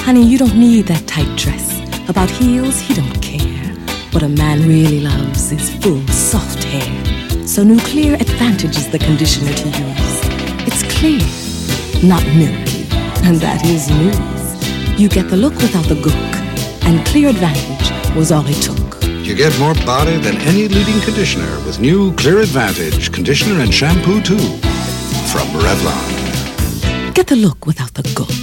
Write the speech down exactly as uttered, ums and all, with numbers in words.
Honey, you don't need that tight dress. About heels, he don't care. What a man really loves is full, soft hair. So New Clear Advantage is the conditioner to use. It's clear, not milky, and that is news. You get the look without the gook, and Clear Advantage was all it took. You get more body than any leading conditioner with new Clear Advantage conditioner and shampoo too from Revlon. Get the look without the gook.